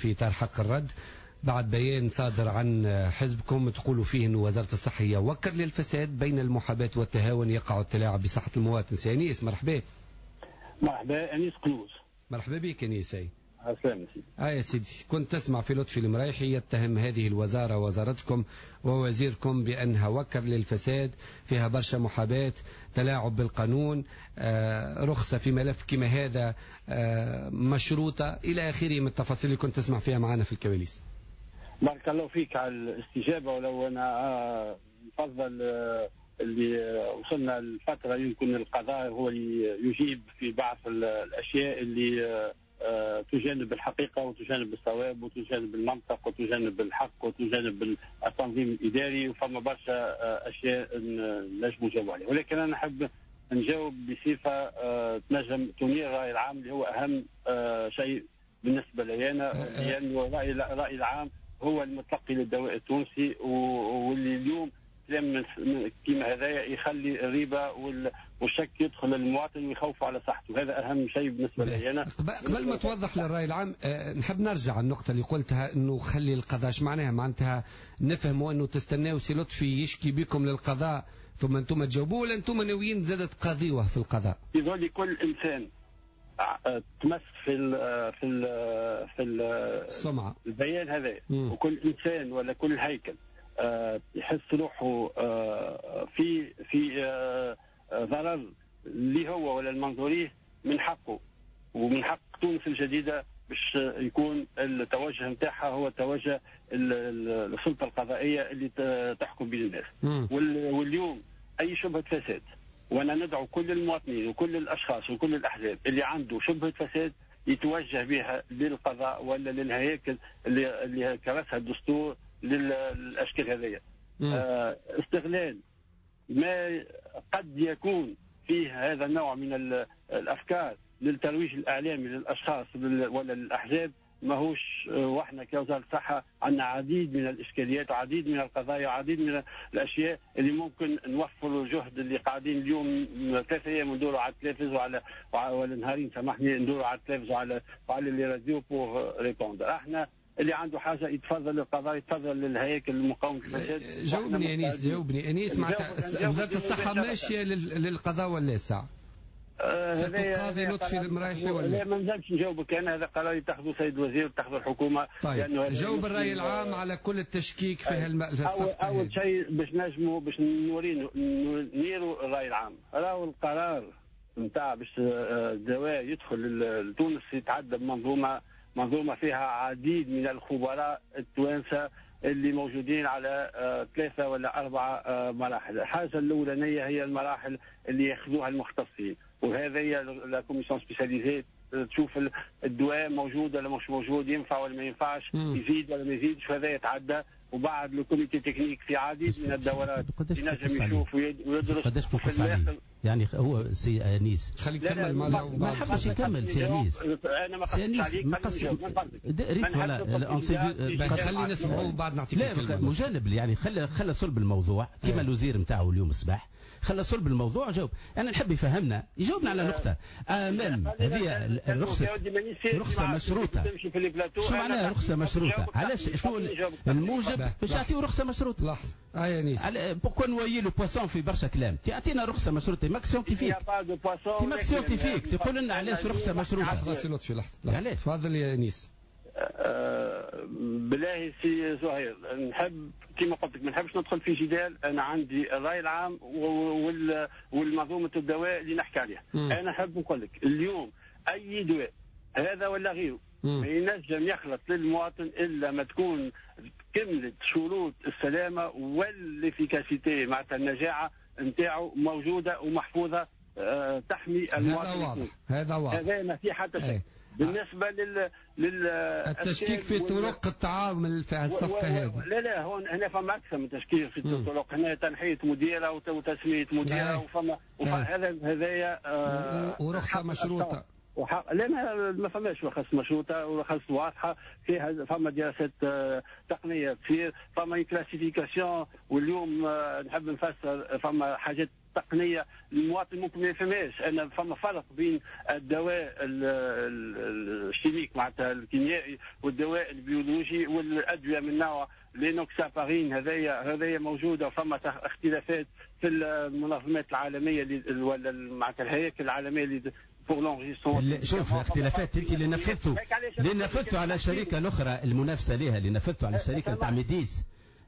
في إطار حق الرد بعد بيان صادر عن حزبكم تقولوا فيه أن وزارة الصحة هي وكر للفساد بين المحاباة والتهاون يقع التلاعب بصحة المواطن. سي أنيس مرحبا. مرحبا أنيس قلوز. مرحبا بك أنيس. السلام سيدي. يا سيدي، كنت تسمع في لطفي المريحي يتهم هذه الوزارة وزارتكم ووزيركم بأنها وكر للفساد، فيها برشا محاباة، تلاعب بالقانون، رخصة في ملف كما هذا مشروطة إلى آخره من التفاصيل اللي كنت تسمع فيها معنا في الكواليس. بارك الله فيك على الاستجابة، ولو أنا نفضل اللي وصلنا لفترة يمكن القضاء هو اللي يجيب في بعض الأشياء اللي تجانب الحقيقة وتجانب الصواب وتجانب المنطق وتجانب الحق وتجانب التنظيم الإداري، وفما برشا أشياء نجم نجاوب عليها، ولكن أنا أحب نجاوب بصفة تنجم تنير الرأي العام اللي هو أهم شيء بالنسبة لي أنا، لأنه الرأي العام هو المتلقي للدواء التونسي، واللي اليوم كلام كيما هذايا يخلي الريبة والشك يدخل المواطن ويخوف على صحته، هذا أهم شيء بالنسبة لي أنا. قبل ما توضح للرأي العام نحب نرجع على النقطة اللي قلتها إنه خلي القضاء، ايش معناها؟ معناتها نفهموا إنه تستناو سي لطفي يشكي بكم للقضاء ثم أنتم تجاوبوه، ولا أنتم ناويين زادت قاضيوه في القضاء؟ يظل كل إنسان تمس في السمعة البيان هذا، وكل إنسان ولا كل هيكل يحس روحه في ضرر اللي هو ولا المنظوريه، من حقه ومن حق تونس الجديدة باش يكون التوجه نتاعها هو توجه السلطة القضائية اللي تحكم بين الناس. واليوم أي شبهة فساد، وأنا ندعو كل المواطنين وكل الأشخاص وكل الأحزاب اللي عنده شبهة فساد يتوجه بها للقضاء ولا للهياكل اللي كرسها الدستور للأشكال هذية. استغلال ما قد يكون فيه هذا النوع من الأفكار للترويج الإعلامي للأشخاص ولا للأحزاب ماهوش، واحنا كوزارة الصحة عندنا عديد من الإشكاليات وعديد من القضايا وعديد من الأشياء اللي ممكن نوفروا الجهد اللي قاعدين اليوم 3 أيام ندوروا على التلفز وعلى نهارين سامحني ندوروا على التلفز وعلى اللي راديو بور ريبوندر. احنا اللي عنده حاجة يتفضل للقضاء، يتفضل للهياكل المقاومة الفساد. جاوبني أنيس، جاوبني أنيس. وزارة الصحة ماشية للقضاء ولا ساعة؟ هذا لطفي المرايحي ولا لا؟ ما نزلتش نجاوبك انا، هذا قرار يتخذوا سيد وزير وتاخذوا الحكومه. طيب جاوب الراي العام على كل التشكيك في الصفقه. اول شيء باش نجموا باش نيروا الراي العام، راهو القرار نتاع باش الدواء يدخل لتونس يتعدى منظومه فيها عديد من الخبراء التوانسه اللي موجودين على 3 ولا 4 مراحل. الحاجة الأولانية هي المراحل اللي ياخذوها المختصين، وهذا هي لا كوميسيون سبيسياليزي تشوف الدواء موجود ولا مش موجود، ينفع ولا ما ينفعش، يزيد ولا ما يزيدش، وهذا يتعدى. وبعد الكوميتي تكنيك في عديد من الدورات ينجم يشوف ويدرس قداش بنقص عليه. يعني هو سي أنيس خلي يكمل ما حبش يكمل سي أنيس. انا ما قصدتش عليك، ما قصدش ريت ولا خلي نسمعوا بعد نعطيك الكلمه مجانب. يعني خلى صلب الموضوع كما الوزير نتاعو اليوم الصباح خلى صلب الموضوع. جاوب انا نحب يفهمنا، يجاوبنا على نقطه امام هذه رخصه مشروطه. شو معناها رخصه مشروطه؟ علاش شنو الموجب باش يعطيو رخصه مشروطه؟ لحظه يا نيس، بوركو نويي لو بواسون في برشا كلام. تعطينا رخصه مشروطه ماك سيونتيفيك، ماك سيونتيفيك تقول لنا علاش رخصه مشروطه. لحظه لطفي، لحظه تفضل يا نيس. بالله سي زهير، نحب كما قلت لك ما نحبش ندخل في جدال. انا عندي الراي العام والمنظومه الدواء اللي نحكي عليها. انا نحب نقول لك اليوم اي دواء هذا ولا غيره ما ينجم يخلط للمواطن الا ما تكون كملت شروط السلامه والافيكاسيتي معناتها النجاعه نتاعو موجوده ومحفوظه تحمي المواطن. هذا واضح، هذا ما في حتى شيء. بالنسبة التشكيك في طرق التعامل في الصفقة هذه، لا هون هنا فما أكثر من تشكيك في الطرق. هنا تنحية مديرة وتسمية مديرة وفما هذايا ورخصة مشروطة. لا ما فماش رخص مشروطة ورخص واضحة فيها. فما دراسات تقنية تصير، فما كلاسيفيكاسيون. واليوم نحب نفسر فما حاجات تقنيه المواطن ممكن ما يفهمهاش. انا فما فرق بين الدواء الشيميك معناتها الكيميائي والدواء البيولوجي والادويه من نوع لينوكسابارين. هذايا موجوده، وفما اختلافات في المنظمات العالميه ولا معناتها الهياكل العالميه اللي شوف اختلافات انت اللي نفذتوا على الشركه الاخرى المنافسه لها، اللي نفذتوا على الشركه نتاع ميديس.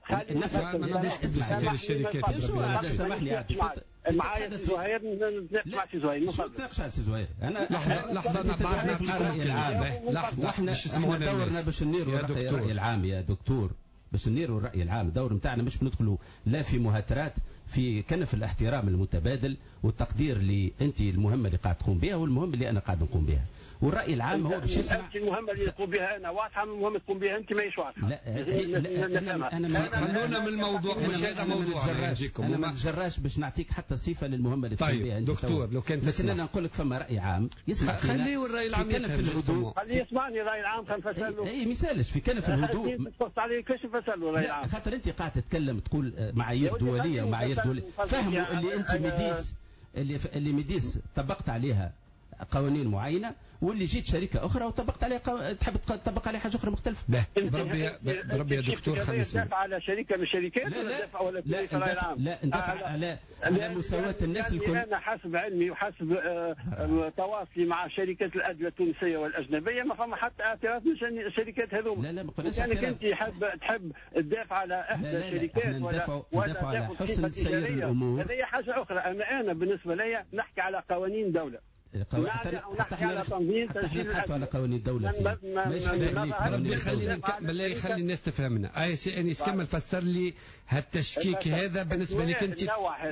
ما نبيش اسم الشركات. سامح لي معايا سي زهير، نسمع سي زهير. شو تناقش على سي زهير؟ انا لحظه نعطيكم الكلمه. واحنا دورنا باش نديروا الراي العام يا دكتور، باش نديروا الراي العام. الدور نتاعنا مش بندخلوا لا في مهاترات، في كنف الاحترام المتبادل والتقدير اللي انت المهمه اللي قاعد تقوم بها والمهمه اللي انا قاعد نقوم بها، والراي العام هو باش يسمع. المهمه اللي نقوم بها انا واضحه، المهمه تقوم بها انت ماهيش واضحه. لا خلونا من الموضوع، مش هذا موضوع. انا ما نتجراش باش نعطيك حتى صفه للمهمه اللي تقوم بها انت. دكتور لو كان لكن انا نقول لك فما راي عام يسمع، خليه الراي العام في الهدوء، خليه يسمعني. الراي العام خلينا نفسر له. اي مثالش في كنف الهدوء. تقص عليه كيفاش نفسر له الراي العام؟ خاطر انت قاعد تتكلم تقول معايير دوليه ومعايير دوليه. فهموا اللي انت ميديس اللي ميديس طبقت عليها قوانين معينه، واللي جيت شركه اخرى وطبقت عليها تحب تطبق عليها حاجه اخرى مختلفه. بربي يا دكتور خلينا نسمع. على شركه من الشركات لا ندافع على مساواه الناس الكل. انا حسب علمي وحسب تواصلي مع شركات الادويه التونسيه والاجنبيه ما فما حتى اعتراض من الشركات هذوما. لا ما قلناش كانك انت تحب تدافع على احدى الشركات ولا على حسن سير الامور، هذه حاجه اخرى. اما انا بالنسبه لي نحكي على قوانين دوله. حتى احنا نحكوا على قوانين الدولة. ربي خلي الناس تفهمنا. انيس كمل فسر لي هالتشكيك هذا بالنسبة لك انت.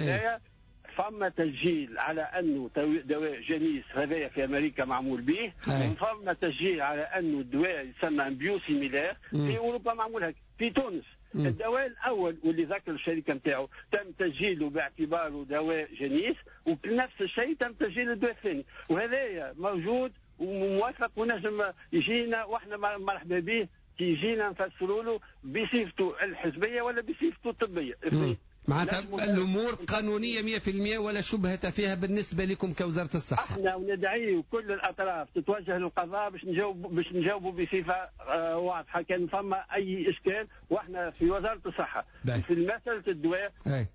فما تسجيل على انه دواء جنيس هذايا في امريكا معمول به، وفما تسجيل على انه الدواء يسمى بيوسيميلار في اوروبا معمول هكا. في تونس الدواء الاول واللي ذكر الشركه نتاعو تم تسجيله باعتباره دواء جنيس، وبنفس الشيء تم تسجيل الدواء الثاني، وهذايا موجود وموثق ونجم يجينا واحنا مرحبا به يجينا نفسروا له بصفته الحزبيه ولا بصفته الطبيه. معناتها الامور قانونيه 100% ولا شبهه فيها بالنسبه لكم كوزاره الصحه. احنا ندعي كل الاطراف تتوجه للقضاء باش نجاوبوا بصفه واضحه كان فما اي اشكال، واحنا في وزاره الصحه في مساله الدواء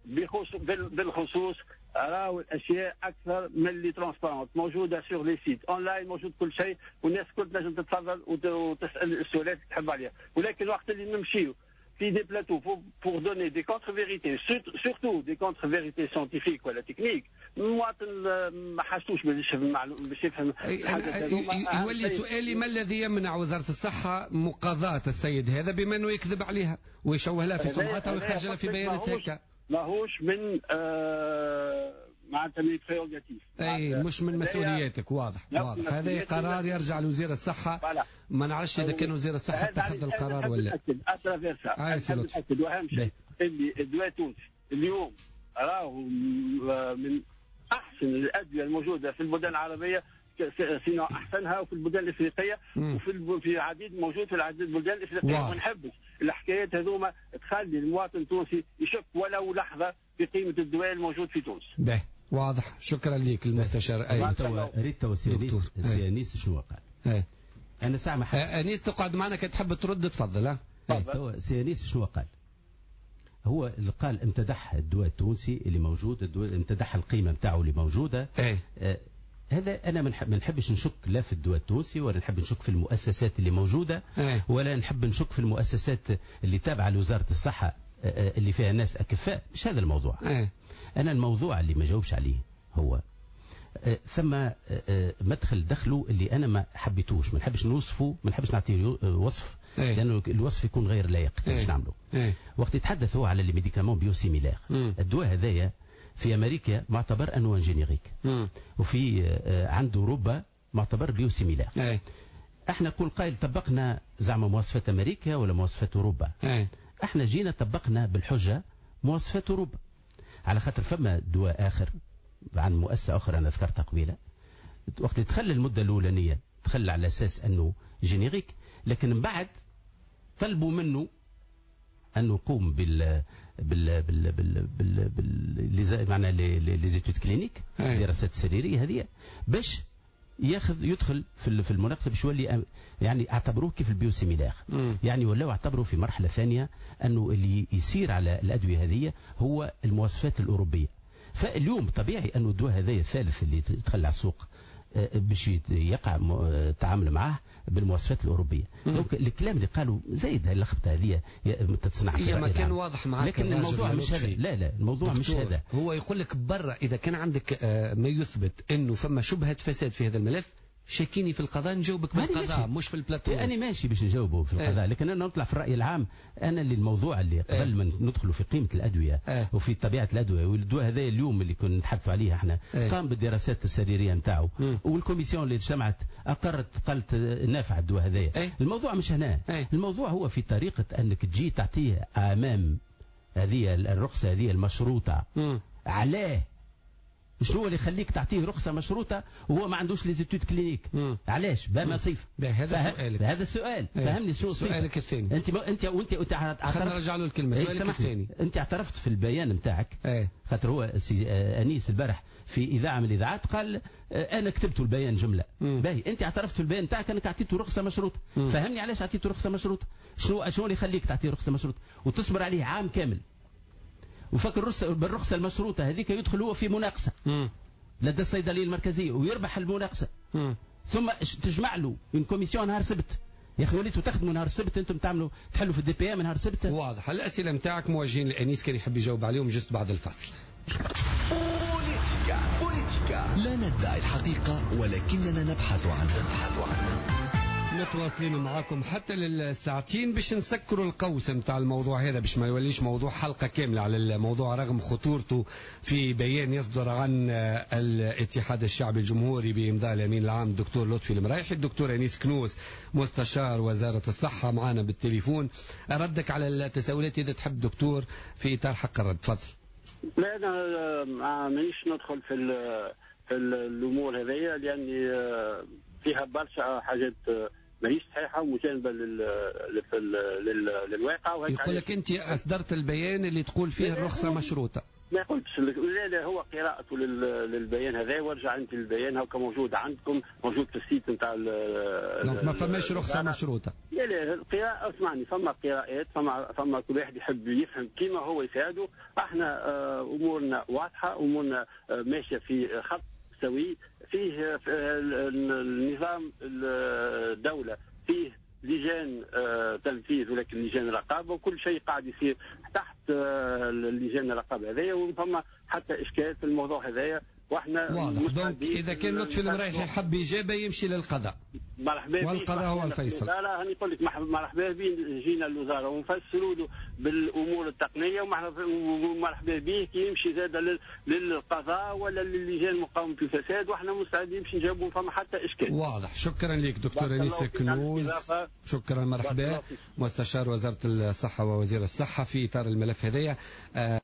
بالخصوص راهو الاشياء اكثر من اللي ترانسبارونت موجوده سور لي سيت اونلاين، موجود كل شيء والناس كل تنجم تتفضل وتسال السؤالات اللي تحب عليها. ولكن وقت اللي نمشيو في دي بلاتو pour donner des contre-vérités, surtout des contre-vérités scientifiques ولا تكنيك، المواطن ما حاجتوش باش يفهم حاجه. يولي سؤالي ما الذي يمنع وزاره الصحه مقاضاه السيد هذا بما انه يكذب عليها ويشوه لها في سمعتها ويخرج لها في بيانات هكا؟ ماهوش من معناتها من بريروغاتيف، اي مش من مسؤولياتك. واضح. هذا قرار يرجع لوزير الصحه. ما نعرفش اذا كان وزير الصحه اتخذ القرار ولا نتاكد. واهم شيء اللي الدواء التونسي اليوم راهو من احسن الادويه الموجوده في البلدان العربيه، سينو احسنها وفي البلدان الافريقيه وفي عديد موجود في العديد البلدان الافريقيه. ما نحبش الحكايات هذوما تخلي المواطن التونسي يشك ولو لحظه بقيمه الدواء الموجود في تونس. واضح. شكرا لك المستشار. ريت سيانيس شنو قال؟ انا سامح انيس تقعد معنا كي تحب ترد تفضل. سيانيس شنو قال؟ هو اللي قال امتدح الدواء التونسي اللي موجود، امتدح القيمه نتاعو اللي موجوده. هذا انا ما نحبش نشك لا في الدواء التونسي ولا نحب نشك في المؤسسات اللي موجوده ولا نحب نشك في المؤسسات اللي تابعه لوزاره الصحه اللي فيها ناس اكفاء. مش هذا الموضوع. انا الموضوع اللي ما جاوبش عليه هو ثم مدخل دخله اللي انا ما حبيتوش، ما نحبش نوصفه، ما نحبش نعطيه وصف لانه الوصف يكون غير لائق. باش نعمله وقت يتحدث هو على الميديكامون بيوسيميلار. الدواء هذايا في امريكا معتبر انه جينيريك، وفي عند اوروبا معتبر بيوسيميلار. احنا نقول قائل طبقنا زعما مواصفات امريكا ولا مواصفات اوروبا. احنا جينا طبقنا بالحجه مواصفات اوروبا، على خاطر فما دواء اخر عن مؤسسه اخرى انا ذكرتها قبيله، وقت تخلى المده الاولانيه تخلى على اساس انه جينيريك، لكن من بعد طلبوا منه أن نقوم معنى ليزيتود كلينيك، دراسات سريرية هذه، باش يدخل في المناقصه، باش يولي يعني اعتبروه كيف البيوسيميلار، يعني ولاو اعتبروا في مرحله ثانيه انه اللي يسير على الادويه هذه هو المواصفات الاوروبيه. فاليوم طبيعي انه الدواء هذا الثالث اللي يدخل على السوق باش يقع التعامل معه بالمواصفات الاوروبيه. دونك الكلام اللي قالوا زايد اللخبطه هذه تتصنع في ما كان واضح معك، لكن الموضوع مش هذا. لا الموضوع مش هذا. هو يقول لك برا اذا كان عندك ما يثبت انه فما شبهه فساد في هذا الملف، شاكيني في القضاء، نجاوبك بالقضاء مش في البلاتو. انا ماشي باش نجاوبه في القضاء، لكن انا نطلع في الراي العام. انا اللي الموضوع اللي قبل ما ندخلوا في قيمه الادويه وفي طبيعه الادويه، والدواء هذا اليوم اللي كنا نتحدثوا عليه احنا قام بالدراسات السريريه نتاعو، والكوميسيون اللي اجتمعت قالت نافع الدواء هذا. الموضوع مش هنا، الموضوع هو في طريقه انك تجي تعطيه امام هذه الرخصه هذه المشروطه. علاه؟ شنو اللي يخليك تعطيه رخصه مشروطه وهو ما عندوش ليزيتود كلينيك؟ علاش؟ بما صيف. هذا سؤالك. هذا السؤال. فهمني شنو سؤالك الثاني. انت خلينا نرجع له الكلمه. سؤالك الثاني، انت اعترفت في البيان نتاعك، خاطر هو انيس البارح في اذاعه من الاذاعات قال انا كتبت البيان جمله. باهي، انت اعترفت في البيان نتاعك انك اعطيته رخصه مشروطه. فهمني علاش اعطيته رخصه مشروطه؟ شنو اللي يخليك تعطيه رخصه مشروطه وتصبر عليه عام كامل؟ وفكر بالرخصة المشروطة هذيك يدخل هو في مناقصة لدى الصيدلية المركزية ويربح المناقصة، ثم تجمع له من كوميسيون نهار سبت. يا اخي وليتوا تخدموا نهار السبت، انتم تحلوا في الدي بي ام نهار السبت. واضح. الاسئله نتاعك موجهين لانيس، كان يحب يجاوب عليهم جست بعد الفصل. بوليتيكا لا ندعي الحقيقه ولكننا نبحث عنها. متواصلين معاكم حتى للساعتين باش نسكروا القوس نتاع الموضوع هذا، باش ما يوليش موضوع حلقة كاملة على الموضوع رغم خطورته. في بيان يصدر عن الاتحاد الشعبي الجمهوري بإمضاء الأمين العام الدكتور لطفي المرايحي، الدكتور أنيس كنوس مستشار وزارة الصحة معنا بالتليفون. أردك على التساؤلات إذا تحب دكتور في إطار حق الرد. تفضل. لا أنا مانيش ندخل في الأمور هذه، لأن فيها برشا حاجات ماهيش صحيحه ومجانبه للواقع. يقول لك انت اصدرت البيان اللي تقول فيه الرخصه مشروطه. ما قلتش. لا هو قراءته للبيان هذا، وارجع انت للبيان هاكا موجود عندكم، موجود في السيت نتاع دونك ما فماش رخصه مشروطه. لا القراءه اسمعني، فما قراءات، فما كل واحد يحب يفهم كيما هو يساعده. احنا امورنا واضحه، امورنا ماشيه في خط سوي. فيه النظام الدولة، فيه لجان تنفيذ ولكن لجان رقابة، وكل شيء قاعد يصير تحت لجان الرقابة هذيا، وفما حتى إشكال في الموضوع هذايا. واحنا واضح. دونك إذا كان لطفي المرايحي حب إجابة يمشي للقضاء، مرحبا، والقضاء هو الفيصل. لا هاني نقول لك مرحبا به، جينا الوزارة ونفسروا له بالأمور التقنية، ومرحبا به كي يمشي زاد للقضاء ولا للجان مقاومة الفساد، واحنا مستعدين باش نجاوبوا، فما حتى إشكال. واضح. شكرا لك دكتور أنيس كنوز. شكرا. مرحبا، مستشار وزارة الصحة ووزير الصحة في إطار الملف هذايا.